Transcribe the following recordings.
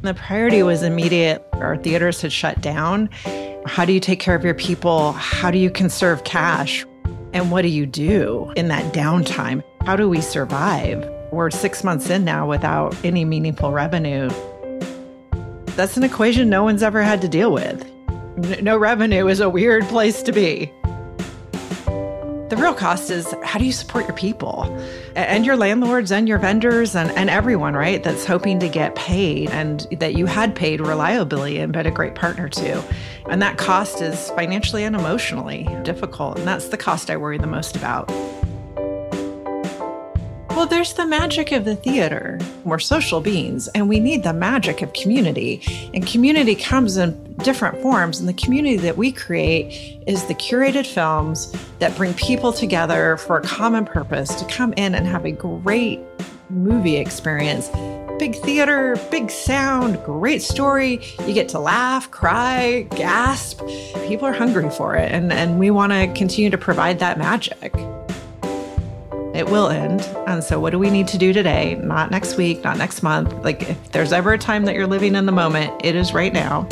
The priority was immediate. Our theaters had shut down. How do you take care of your people? How do you conserve cash? And what do you do in that downtime? How do we survive? We're 6 months in now without any meaningful revenue. That's an equation no one's ever had to deal with. No revenue is a weird place to be. The real cost is, how do you support your people and your landlords and your vendors and everyone, right, that's hoping to get paid and that you had paid reliably and been a great partner to. And that cost is financially and emotionally difficult. And that's the cost I worry the most about. Well, there's the magic of the theater. We're social beings, and we need the magic of community. And community comes in different forms. And the community that we create is the curated films that bring people together for a common purpose to come in and have a great movie experience. Big theater, big sound, great story. You get to laugh, cry, gasp. People are hungry for it. And we want to continue to provide that magic. It will end. And so what do we need to do today? Not next week, not next month. Like, if there's ever a time that you're living in the moment, it is right now.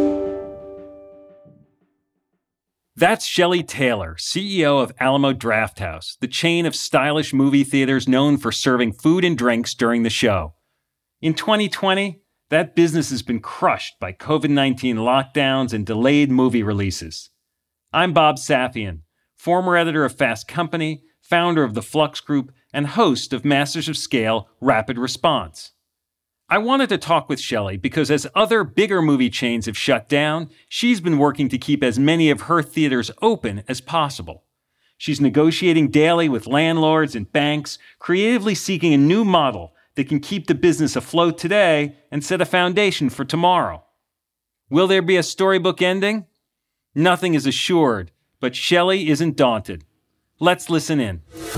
That's Shelley Taylor, CEO of Alamo Drafthouse, the chain of stylish movie theaters known for serving food and drinks during the show. In 2020, that business has been crushed by COVID-19 lockdowns and delayed movie releases. I'm Bob Safian, former editor of Fast Company, founder of the Flux Group, and host of Masters of Scale Rapid Response. I wanted to talk with Shelley because as other bigger movie chains have shut down, she's been working to keep as many of her theaters open as possible. She's negotiating daily with landlords and banks, creatively seeking a new model that can keep the business afloat today and set a foundation for tomorrow. Will there be a storybook ending? Nothing is assured, but Shelley isn't daunted. Let's listen in.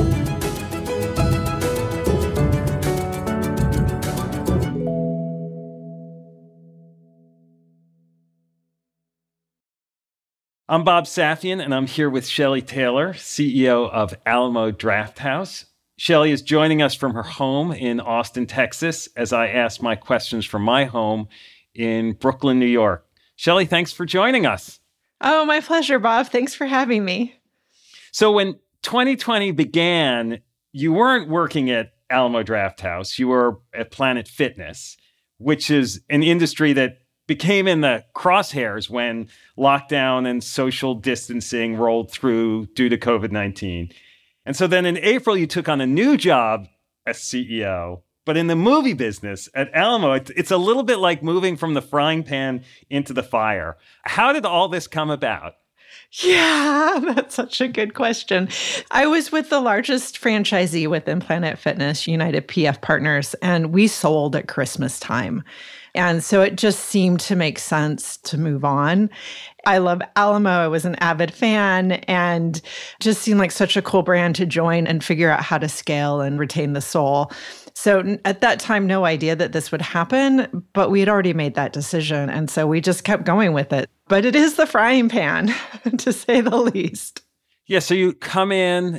I'm Bob Safian, and I'm here with Shelley Taylor, CEO of Alamo Drafthouse. Shelley is joining us from her home in Austin, Texas, as I ask my questions from my home in Brooklyn, New York. Shelley, thanks for joining us. Oh, my pleasure, Bob. Thanks for having me. So when 2020 began, you weren't working at Alamo Drafthouse. You were at Planet Fitness, which is an industry that became in the crosshairs when lockdown and social distancing rolled through due to COVID-19. And so then in April, you took on a new job as CEO. But in the movie business at Alamo, it's a little bit like moving from the frying pan into the fire. How did all this come about? Yeah, that's such a good question. I was with the largest franchisee within Planet Fitness, United PF Partners, and we sold at Christmas time. And so it just seemed to make sense to move on. I love Alamo. I was an avid fan and just seemed like such a cool brand to join and figure out how to scale and retain the soul. So at that time, no idea that this would happen, but we had already made that decision. And so we just kept going with it. But it is the frying pan, to say the least. Yeah, so you come in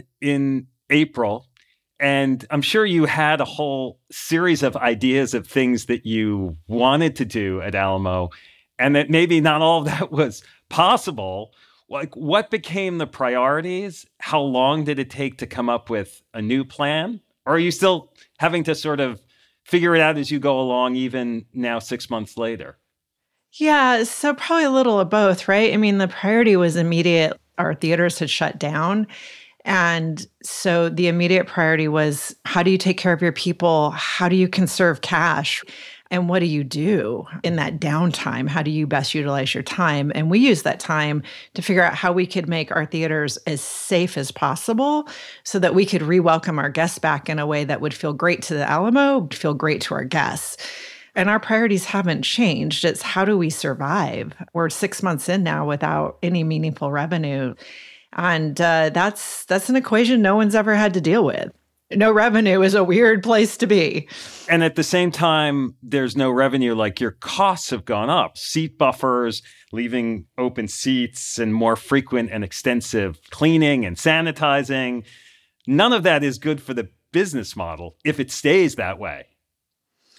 April, and I'm sure you had a whole series of ideas of things that you wanted to do at Alamo, and that maybe not all of that was possible. Like, what became the priorities? How long did it take to come up with a new plan? Or are you still having to sort of figure it out as you go along, even now 6 months later? Yeah, so probably a little of both, right? I mean, the priority was immediate. Our theaters had shut down. And so the immediate priority was, how do you take care of your people? How do you conserve cash? And what do you do in that downtime? How do you best utilize your time? And we used that time to figure out how we could make our theaters as safe as possible so that we could re-welcome our guests back in a way that would feel great to the Alamo, would feel great to our guests. And our priorities haven't changed. It's how do we survive? We're 6 months in now without any meaningful revenue. And that's an equation no one's ever had to deal with. No revenue is a weird place to be. And at the same time, there's no revenue, like your costs have gone up. Seat buffers, leaving open seats, and more frequent and extensive cleaning and sanitizing. None of that is good for the business model if it stays that way.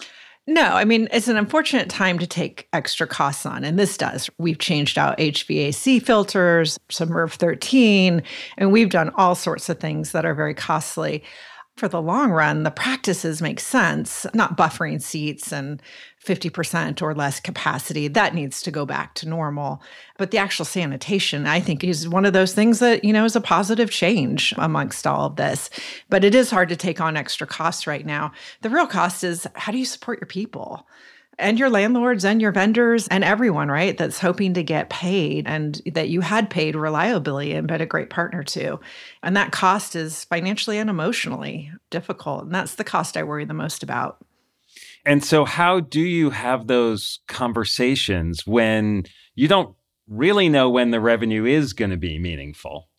No, I mean, it's an unfortunate time to take extra costs on, and this does. We've changed out HVAC filters, some MERV 13, and we've done all sorts of things that are very costly. For the long run, the practices make sense, not buffering seats and 50% or less capacity. That needs to go back to normal. But the actual sanitation, I think, is one of those things that, is a positive change amongst all of this. But it is hard to take on extra costs right now. The real cost is, how do you support your people? And your landlords and your vendors and everyone, right, that's hoping to get paid and that you had paid reliably and been a great partner to. And that cost is financially and emotionally difficult. And that's the cost I worry the most about. And so how do you have those conversations when you don't really know when the revenue is going to be meaningful?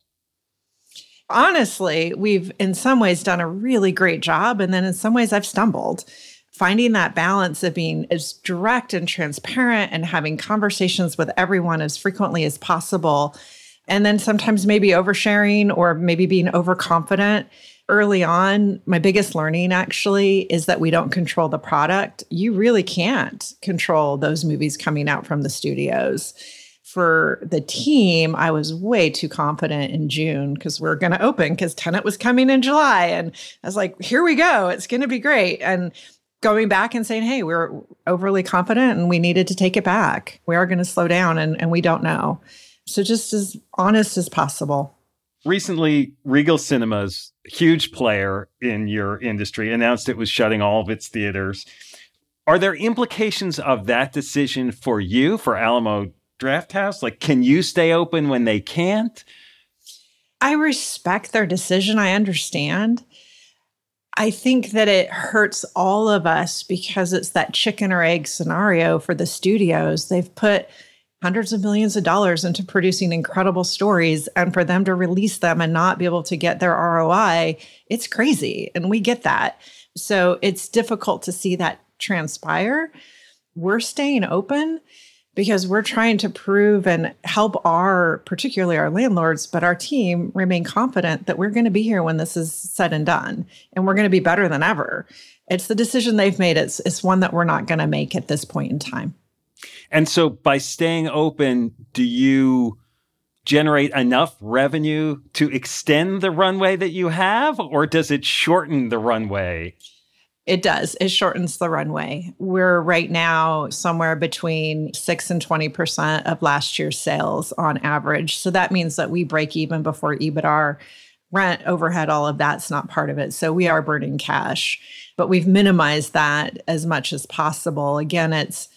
Honestly, we've in some ways done a really great job. And then in some ways I've stumbled. Finding that balance of being as direct and transparent and having conversations with everyone as frequently as possible. And then sometimes maybe oversharing or maybe being overconfident. Early on, my biggest learning actually is that we don't control the product. You really can't control those movies coming out from the studios. For the team, I was way too confident in June because we're going to open because Tenet was coming in July. And I was like, here we go. It's going to be great. And going back and saying, hey, we're overly confident and we needed to take it back. We are going to slow down and we don't know. So just as honest as possible. Recently, Regal Cinemas, huge player in your industry, announced it was shutting all of its theaters. Are there implications of that decision for you, for Alamo Drafthouse? Like, can you stay open when they can't? I respect their decision. I understand. I think that it hurts all of us because it's that chicken or egg scenario for the studios. They've put hundreds of millions of dollars into producing incredible stories, and for them to release them and not be able to get their ROI, it's crazy. And we get that. So it's difficult to see that transpire. We're staying open because we're trying to prove and help particularly our landlords, but our team remain confident that we're going to be here when this is said and done, and we're going to be better than ever. It's the decision they've made. It's one that we're not going to make at this point in time. And so by staying open, do you generate enough revenue to extend the runway that you have, or does it shorten the runway? It does. It shortens the runway. We're right now somewhere between 6 and 20% of last year's sales on average. So that means that we break even before EBITDA. Rent, overhead, all of that's not part of it. So we are burning cash, but we've minimized that as much as possible. Again,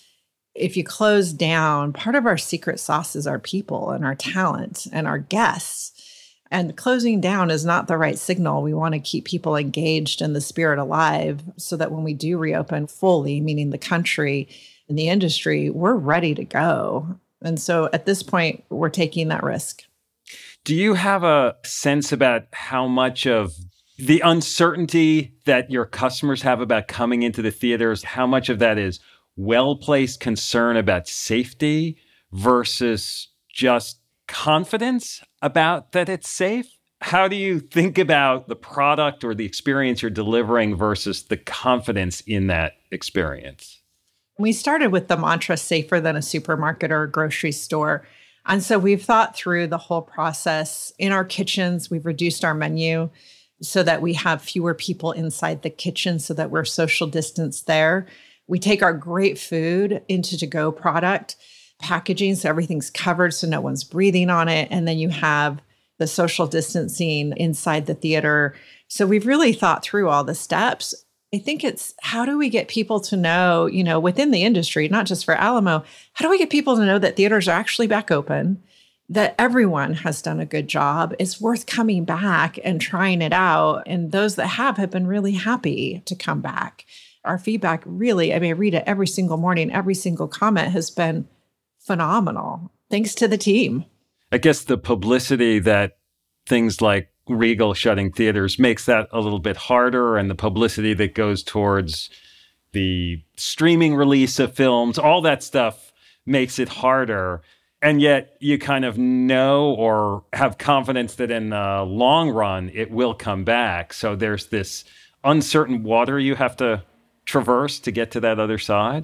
if you close down, part of our secret sauce is our people and our talent and our guests. And closing down is not the right signal. We want to keep people engaged and the spirit alive so that when we do reopen fully, meaning the country and the industry, we're ready to go. And so at this point, we're taking that risk. Do you have a sense about how much of the uncertainty that your customers have about coming into the theaters, how much of that is well-placed concern about safety versus just confidence about that it's safe? How do you think about the product or the experience you're delivering versus the confidence in that experience? We started with the mantra, safer than a supermarket or a grocery store. And so we've thought through the whole process. In our kitchens, we've reduced our menu so that we have fewer people inside the kitchen so that we're social distanced there. We take our great food into to-go product packaging, so everything's covered so no one's breathing on it. And then you have the social distancing inside the theater. So we've really thought through all the steps. I think it's how do we get people to know, within the industry, not just for Alamo, how do we get people to know that theaters are actually back open, that everyone has done a good job, it's worth coming back and trying it out. And those that have been really happy to come back. Our feedback really, I read it every single morning, every single comment has been phenomenal. Thanks to the team. I guess the publicity that things like Regal shutting theaters makes that a little bit harder, and the publicity that goes towards the streaming release of films, all that stuff makes it harder. And yet you kind of know or have confidence that in the long run, it will come back. So there's this uncertain water you have to traverse to get to that other side?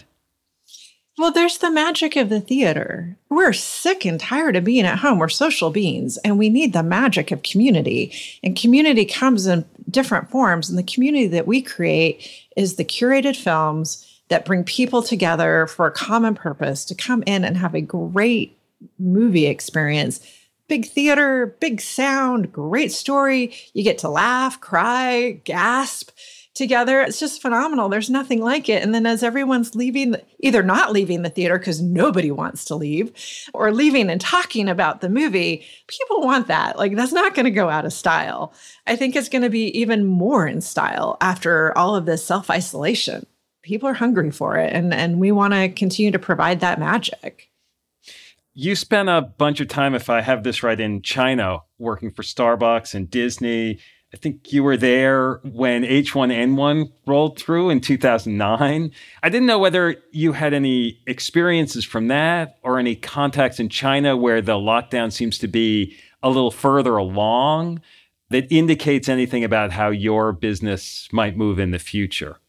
Well, there's the magic of the theater. We're sick and tired of being at home. We're social beings, and we need the magic of community. And community comes in different forms. And the community that we create is the curated films that bring people together for a common purpose to come in and have a great movie experience. Big theater, big sound, great story. You get to laugh, cry, gasp together. It's just phenomenal. There's nothing like it. And then as everyone's leaving, either not leaving the theater because nobody wants to leave, or leaving and talking about the movie, people want that. Like, that's not going to go out of style. I think it's going to be even more in style after all of this self-isolation. People are hungry for it, and we want to continue to provide that magic. You spent a bunch of time, if I have this right, in China, working for Starbucks and Disney. I think you were there when H1N1 rolled through in 2009. I didn't know whether you had any experiences from that or any contacts in China where the lockdown seems to be a little further along that indicates anything about how your business might move in the future.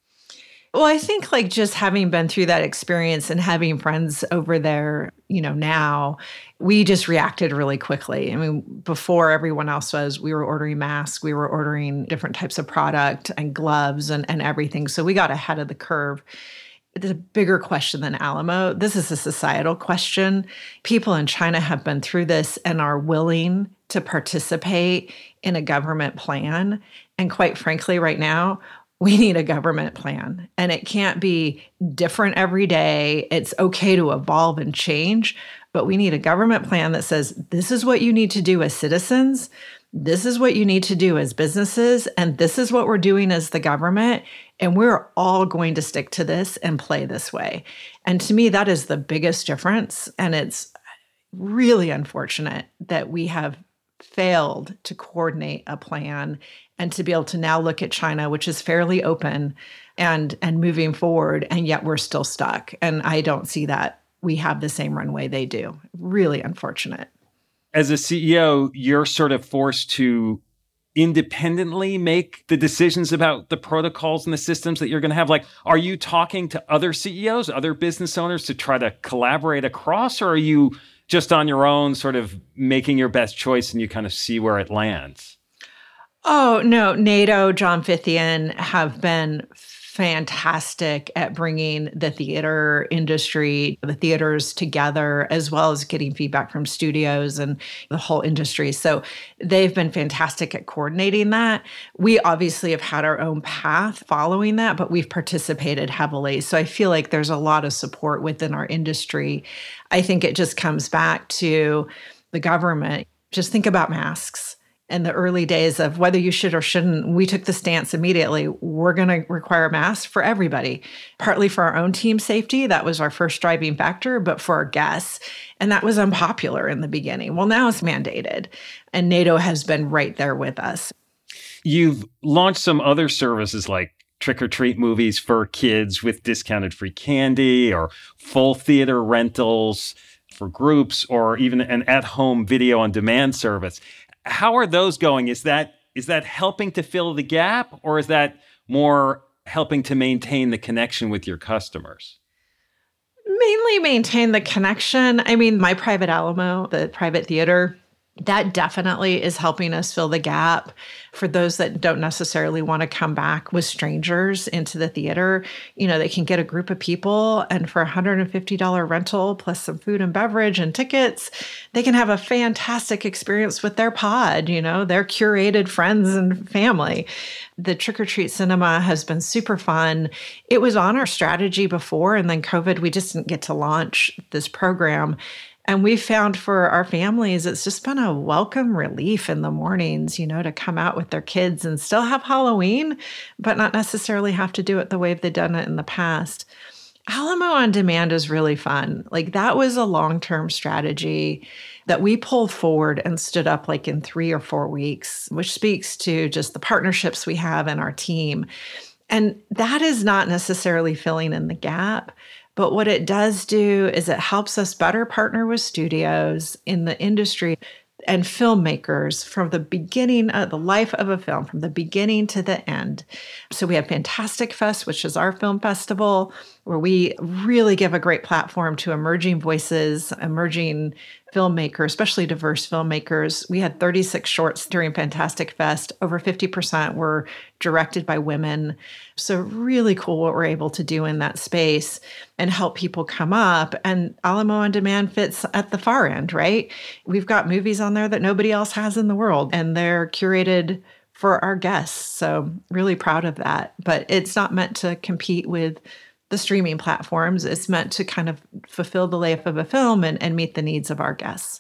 Well, I think like just having been through that experience and having friends over there, now, we just reacted really quickly. I mean, before everyone else was, we were ordering masks, we were ordering different types of product and gloves and everything. So we got ahead of the curve. It's a bigger question than Alamo. This is a societal question. People in China have been through this and are willing to participate in a government plan. And quite frankly, right now, we need a government plan, and it can't be different every day. It's okay to evolve and change, but we need a government plan that says, this is what you need to do as citizens. This is what you need to do as businesses. And this is what we're doing as the government. And we're all going to stick to this and play this way. And to me, that is the biggest difference. And it's really unfortunate that we have failed to coordinate a plan and to be able to now look at China, which is fairly open and moving forward, and yet we're still stuck. And I don't see that we have the same runway they do. Really unfortunate. As a CEO, you're sort of forced to independently make the decisions about the protocols and the systems that you're going to have. Like, are you talking to other CEOs, other business owners to try to collaborate across, or are you just on your own sort of making your best choice and you kind of see where it lands? Oh, no. NATO, John Fithian have been fantastic at bringing the theater industry, the theaters together, as well as getting feedback from studios and the whole industry. So they've been fantastic at coordinating that. We obviously have had our own path following that, but we've participated heavily. So I feel like there's a lot of support within our industry. I think it just comes back to the government. Just think about masks. In the early days of whether you should or shouldn't, we took the stance immediately. We're going to require masks for everybody, partly for our own team safety. That was our first driving factor, but for our guests. And that was unpopular in the beginning. Well, now it's mandated, and NATO has been right there with us. You've launched some other services like trick-or-treat movies for kids with discounted free candy, or full theater rentals for groups, or even an at-home video on demand service. How are those going? Is that helping to fill the gap, or is that more helping to maintain the connection with your customers? Mainly maintain the connection. I mean, my private Alamo, the private theater, that definitely is helping us fill the gap for those that don't necessarily want to come back with strangers into the theater. They can get a group of people, and for $150 rental plus some food and beverage and tickets, they can have a fantastic experience with their pod, their curated friends and family. The trick-or-treat cinema has been super fun. It was on our strategy before, and then COVID, we just didn't get to launch this program. And we found for our families, it's just been a welcome relief in the mornings, to come out with their kids and still have Halloween, but not necessarily have to do it the way they've done it in the past. Alamo On Demand is really fun. Like, that was a long-term strategy that we pulled forward and stood up like in 3 or 4 weeks, which speaks to just the partnerships we have in our team. And that is not necessarily filling in the gap. But what it does do is it helps us better partner with studios in the industry. and filmmakers from the beginning of the life of a film, from the beginning to the end. So we have Fantastic Fest, which is our film festival, where we really give a great platform to emerging voices, emerging filmmakers, especially diverse filmmakers. We had 36 shorts during Fantastic Fest. Over 50% were directed by women. So really cool what we're able to do in that space and help people come up. And Alamo On Demand fits at the far end, right? We've got movies on there that nobody else has in the world, and they're curated for our guests. So really proud of that. But it's not meant to compete with the streaming platforms. It's meant to kind of fulfill the life of a film and meet the needs of our guests.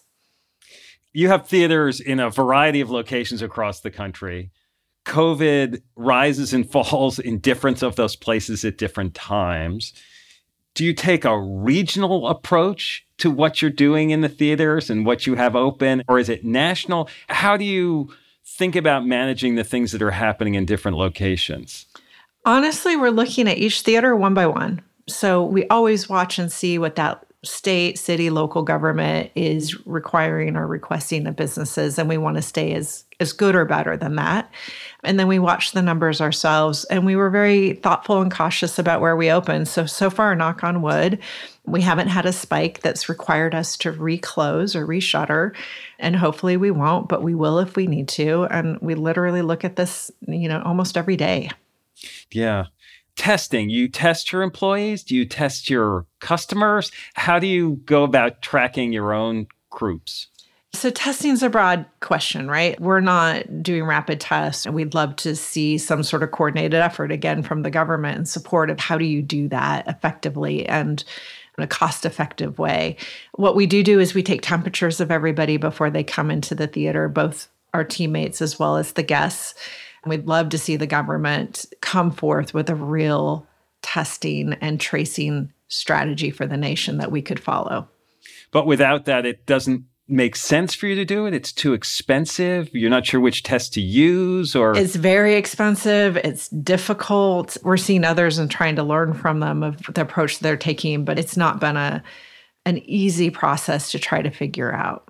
You have theaters in a variety of locations across the country. COVID rises and falls in different of those places at different times. Do you take a regional approach to what you're doing in the theaters and what you have open, or is it national? How do you think about managing the things that are happening in different locations? Honestly, we're looking at each theater one by one. So we always watch and see what that state, city, local government is requiring or requesting of businesses. And we want to stay as good or better than that. And then we watch the numbers ourselves. And we were very thoughtful and cautious about where we open. So far, knock on wood, we haven't had a spike that's required us to reclose or reshutter. And hopefully we won't, but we will if we need to. And we literally look at this, almost every day. Yeah. Testing. You test your employees? Do you test your customers? How do you go about tracking your own groups? So testing is a broad question, right? We're not doing rapid tests, and we'd love to see some sort of coordinated effort again from the government in support of how do you do that effectively and in a cost-effective way. What we do is we take temperatures of everybody before they come into the theater, both our teammates as well as the guests. We'd love to see the government come forth with a real testing and tracing strategy for the nation that we could follow. But without that, it doesn't make sense for you to do it? It's too expensive? You're not sure which test to use? Or It's very expensive. It's difficult. We're seeing others and trying to learn from them of the approach they're taking, but it's not been an easy process to try to figure out.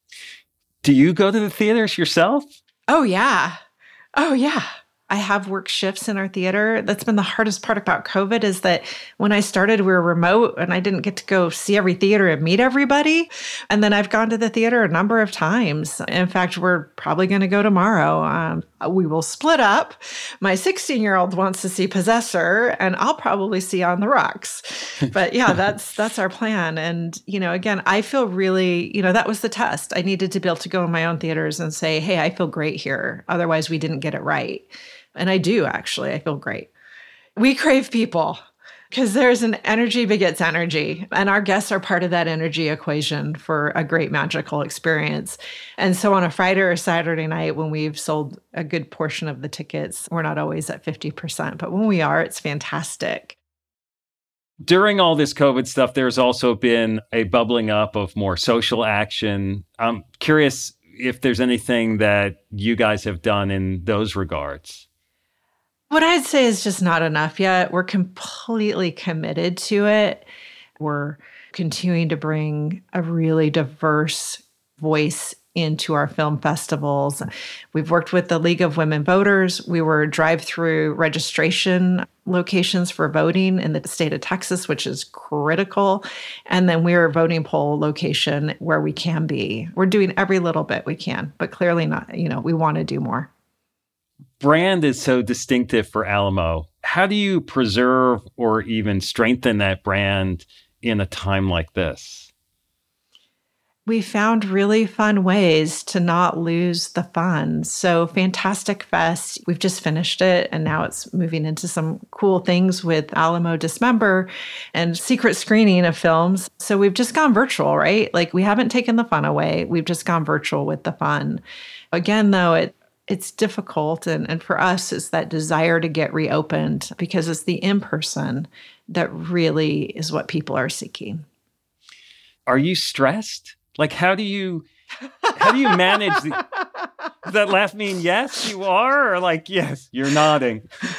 Do you go to the theaters yourself? Oh, yeah. I have work shifts in our theater. That's been the hardest part about COVID is that when I started, we were remote and I didn't get to go see every theater and meet everybody. And then I've gone to the theater a number of times. In fact, we're probably going to go tomorrow. We will split up. My 16-year-old wants to see Possessor and I'll probably see On the Rocks. But yeah, that's our plan. And, again, I feel really, that was the test. I needed to be able to go in my own theaters and say, hey, I feel great here. Otherwise, we didn't get it right. And I do, actually. I feel great. We crave people because there's an energy begets energy. And our guests are part of that energy equation for a great magical experience. And so on a Friday or Saturday night, when we've sold a good portion of the tickets, we're not always at 50%. But when we are, it's fantastic. During all this COVID stuff, there's also been a bubbling up of more social action. I'm curious if there's anything that you guys have done in those regards. What I'd say is just not enough yet. We're completely committed to it. We're continuing to bring a really diverse voice into our film festivals. We've worked with the League of Women Voters. We were drive-through registration locations for voting in the state of Texas, which is critical. And then we're a voting poll location where we can be. We're doing every little bit we can, but clearly not, we want to do more. Brand is so distinctive for Alamo. How do you preserve or even strengthen that brand in a time like this? We found really fun ways to not lose the fun. So Fantastic Fest, we've just finished it, and now it's moving into some cool things with Alamo Dismember and secret screening of films. So we've just gone virtual, right? Like we haven't taken the fun away. We've just gone virtual with the fun. Again, though, it's difficult. And for us, it's that desire to get reopened because it's the in-person that really is what people are seeking. Are you stressed? Like, how do you manage does that laugh mean yes, you are? Or like, yes, you're nodding?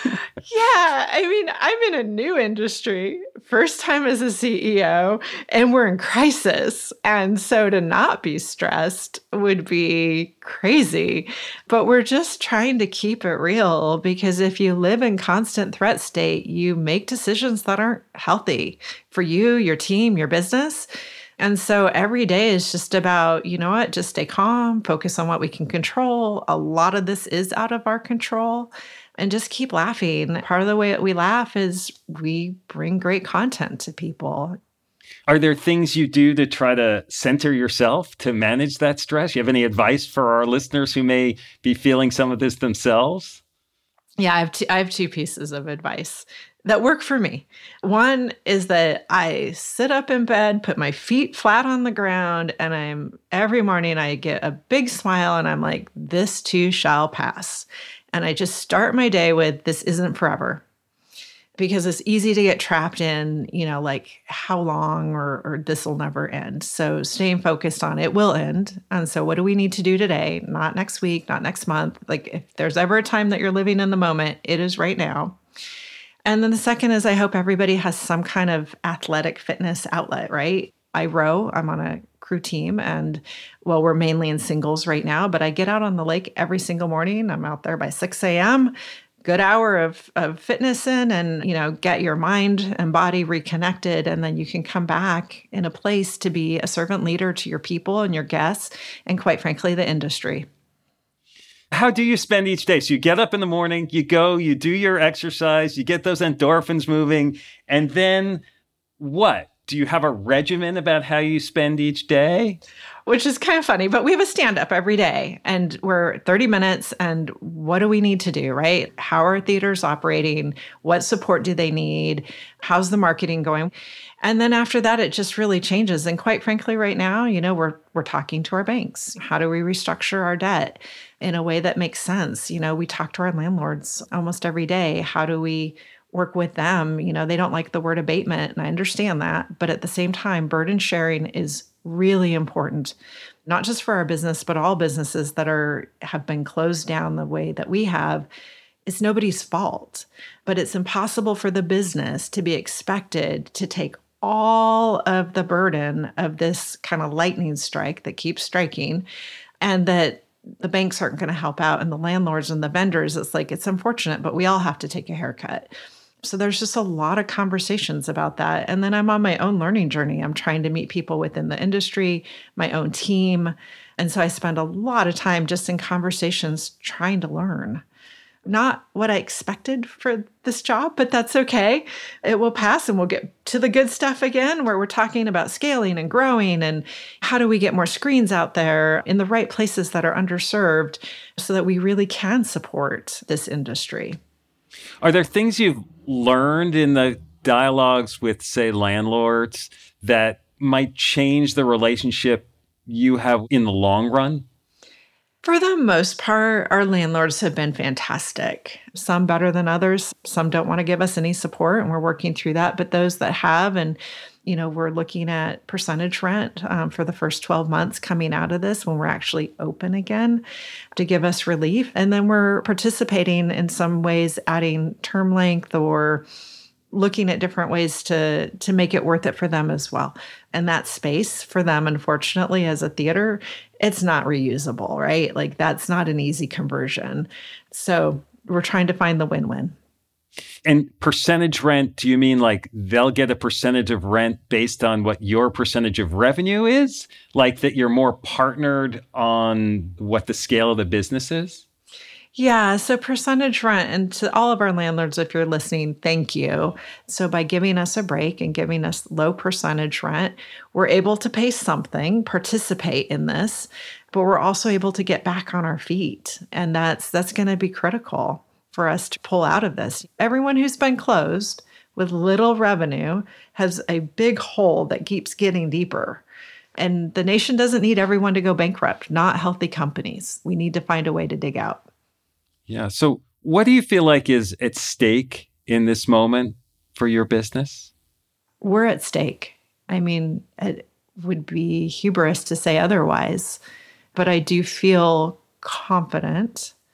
Yeah, I mean, I'm in a new industry, first time as a CEO, and we're in crisis. And so to not be stressed would be crazy. But we're just trying to keep it real because if you live in constant threat state, you make decisions that aren't healthy for you, your team, your business. And so every day is just about, you know what, just stay calm, focus on what we can control. A lot of this is out of our control and just keep laughing. Part of the way that we laugh is we bring great content to people. Are there things you do to try to center yourself to manage that stress? You have any advice for our listeners who may be feeling some of this themselves? Yeah, I have two pieces of advice that work for me. One is that I sit up in bed, put my feet flat on the ground, and every morning I get a big smile and I'm like, this too shall pass. And I just start my day with, this isn't forever. Because it's easy to get trapped in, like how long or this will never end. So staying focused on it will end. And so what do we need to do today? Not next week, not next month. Like if there's ever a time that you're living in the moment, it is right now. And then the second is I hope everybody has some kind of athletic fitness outlet, right? I row, I'm on a crew team and we're mainly in singles right now, but I get out on the lake every single morning. I'm out there by 6 a.m., good hour of fitness in and, get your mind and body reconnected. And then you can come back in a place to be a servant leader to your people and your guests and quite frankly, the industry. How do you spend each day? So you get up in the morning, you go, you do your exercise, you get those endorphins moving, and then what? Do you have a regimen about how you spend each day? Which is kind of funny, but we have a stand-up every day and we're 30 minutes and what do we need to do, right? How are theaters operating? What support do they need? How's the marketing going? And then after that, it just really changes. And quite frankly, right now, we're talking to our banks. How do we restructure our debt in a way that makes sense? We talk to our landlords almost every day. How do we work with them? They don't like the word abatement, and I understand that. But at the same time, burden sharing is really important, not just for our business, but all businesses that have been closed down the way that we have. It's nobody's fault, but it's impossible for the business to be expected to take all of the burden of this kind of lightning strike that keeps striking, and that the banks aren't going to help out, and the landlords and the vendors. It's unfortunate, but we all have to take a haircut. So there's just a lot of conversations about that. And then I'm on my own learning journey. I'm trying to meet people within the industry, my own team. And so I spend a lot of time just in conversations trying to learn. Not what I expected for this job, but that's okay. It will pass and we'll get to the good stuff again, where we're talking about scaling and growing and how do we get more screens out there in the right places that are underserved so that we really can support this industry. Are there things you've learned in the dialogues with, say, landlords that might change the relationship you have in the long run? For the most part, our landlords have been fantastic. Some better than others. Some don't want to give us any support, and we're working through that. But those that have, and we're looking at percentage rent for the first 12 months coming out of this when we're actually open again to give us relief. And then we're participating in some ways, adding term length or looking at different ways to make it worth it for them as well. And that space for them, unfortunately, as a theater, it's not reusable, right? That's not an easy conversion. So we're trying to find the win-win. And percentage rent, do you mean they'll get a percentage of rent based on what your percentage of revenue is? That you're more partnered on what the scale of the business is? Yeah, so percentage rent, and to all of our landlords, if you're listening, thank you. So by giving us a break and giving us low percentage rent, we're able to pay something, participate in this, but we're also able to get back on our feet. And that's going to be critical for us to pull out of this. Everyone who's been closed with little revenue has a big hole that keeps getting deeper. And the nation doesn't need everyone to go bankrupt, not healthy companies. We need to find a way to dig out. Yeah. So what do you feel like is at stake in this moment for your business? We're at stake. I mean, it would be hubris to say otherwise, but I do feel confident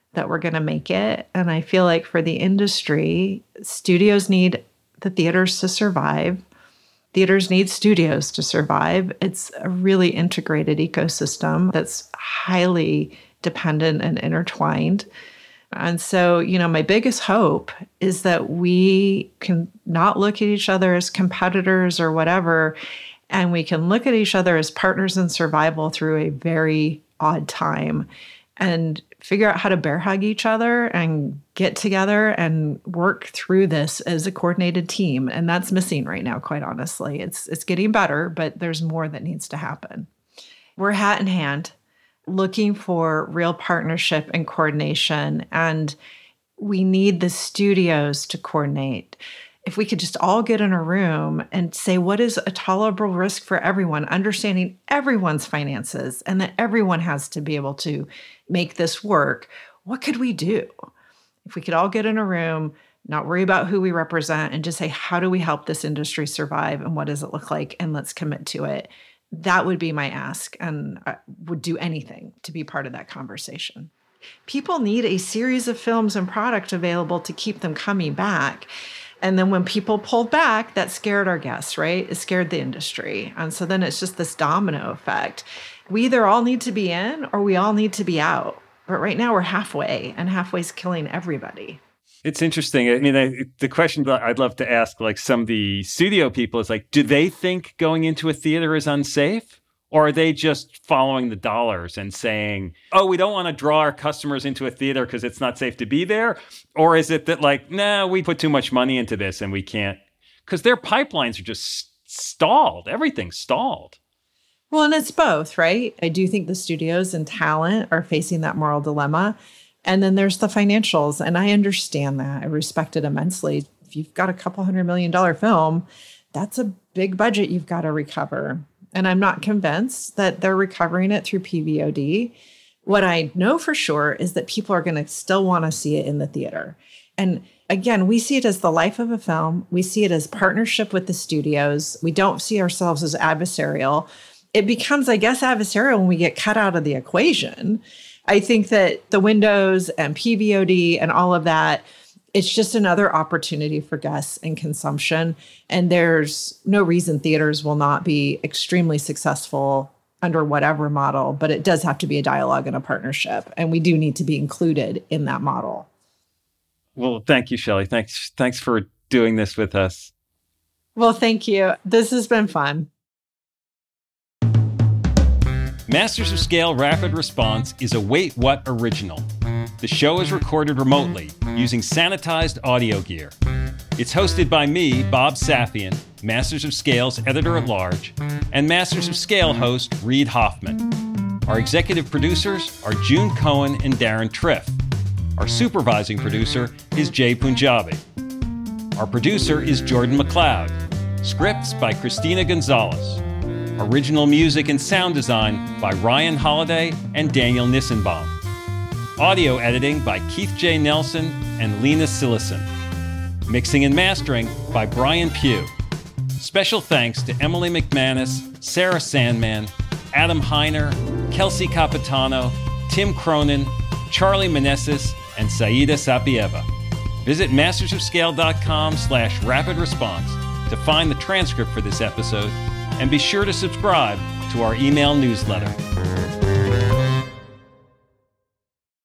that we're going to make it. And I feel like for the industry, studios need the theaters to survive. Theaters need studios to survive. It's a really integrated ecosystem that's highly dependent and intertwined. And so, my biggest hope is that we can not look at each other as competitors or whatever, and we can look at each other as partners in survival through a very odd time and figure out how to bear hug each other and get together and work through this as a coordinated team. And that's missing right now, quite honestly. It's getting better, but there's more that needs to happen. We're hat in hand, looking for real partnership and coordination. And we need the studios to coordinate. If we could just all get in a room and say, what is a tolerable risk for everyone, understanding everyone's finances and that everyone has to be able to make this work, what could we do? If we could all get in a room, not worry about who we represent, and just say, how do we help this industry survive and what does it look like? And let's commit to it. That would be my ask, and I would do anything to be part of that conversation. People need a series of films and product available to keep them coming back. And then when people pulled back, that scared our guests, right? It scared the industry. And so then it's just this domino effect. We either all need to be in or we all need to be out. But right now we're halfway, and halfway's killing everybody. It's interesting. I mean, the question that I'd love to ask, like some of the studio people, is like, do they think going into a theater is unsafe? Or are they just following the dollars and saying, oh, we don't want to draw our customers into a theater because it's not safe to be there? Or is it that like, no, we put too much money into this and we can't? Because their pipelines are just stalled. Everything's stalled. Well, and it's both, right? I do think the studios and talent are facing that moral dilemma. And then there's the financials. And I understand that. I respect it immensely. If you've got a couple $100 million film, that's a big budget you've got to recover. And I'm not convinced that they're recovering it through PVOD. What I know for sure is that people are going to still want to see it in the theater. And again, we see it as the life of a film. We see it as partnership with the studios. We don't see ourselves as adversarial. It becomes, I guess, adversarial when we get cut out of the equation. I think that the windows and PVOD and all of that, it's just another opportunity for guests and consumption. And there's no reason theaters will not be extremely successful under whatever model, but it does have to be a dialogue and a partnership. And we do need to be included in that model. Well, thank you, Shelley. Thanks for doing this with us. Well, thank you. This has been fun. Masters of Scale Rapid Response is a Wait What original. The show is recorded remotely using sanitized audio gear. It's hosted by me, Bob Safian, Masters of Scale's editor-at-large, and Masters of Scale host Reid Hoffman. Our executive producers are June Cohen and Darren Triff. Our supervising producer is Jay Punjabi. Our producer is Jordan McLeod. Scripts by Christina Gonzalez. Original music and sound design by Ryan Holiday and Daniel Nissenbaum. Audio editing by Keith J. Nelson and Lena Sillison. Mixing and mastering by Brian Pugh. Special thanks to Emily McManus, Sarah Sandman, Adam Heiner, Kelsey Capitano, Tim Cronin, Charlie Meneses, and Saida Sapieva. Visit mastersofscale.com/rapid response to find the transcript for this episode, and be sure to subscribe to our email newsletter.